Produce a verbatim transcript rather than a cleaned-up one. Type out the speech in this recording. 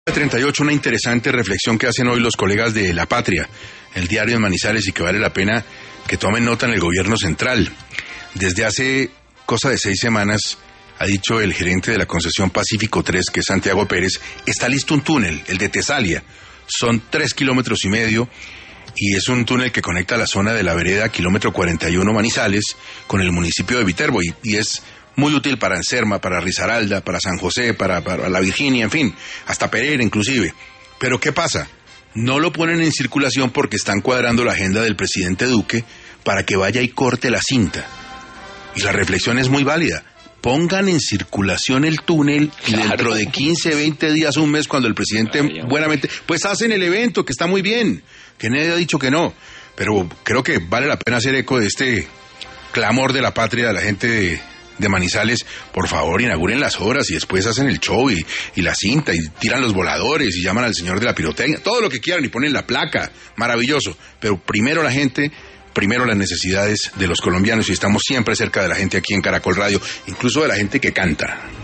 treinta y ocho, una interesante reflexión que hacen hoy los colegas de La Patria, el diario de Manizales, y que vale la pena que tomen nota en el gobierno central. Desde hace cosa de seis semanas, ha dicho el gerente de la concesión Pacífico tres, que es Santiago Pérez, está listo un túnel, el de Tesalia. Son tres kilómetros y medio, y es un túnel que conecta la zona de la vereda kilómetro cuarenta y uno Manizales con el municipio de Viterbo, y, y es muy útil para Anserma, para Risaralda, para San José, para, para La Virginia, en fin, hasta Pereira inclusive. Pero ¿qué pasa? No lo ponen en circulación porque están cuadrando la agenda del presidente Duque para que vaya y corte la cinta. Y la reflexión es muy válida. Pongan en circulación el túnel y claro, dentro de quince, veinte días, un mes, cuando el presidente Ay, buenamente, pues hacen el evento, que está muy bien, que nadie ha dicho que no, pero creo que vale la pena hacer eco de este clamor de La Patria, de la gente de, de Manizales. Por favor, inauguren las obras y después hacen el show y, y la cinta y tiran los voladores y llaman al señor de la pirotecnia, todo lo que quieran y ponen la placa, maravilloso, pero primero la gente, primero las necesidades de los colombianos, y estamos siempre cerca de la gente aquí en Caracol Radio, incluso de la gente que canta.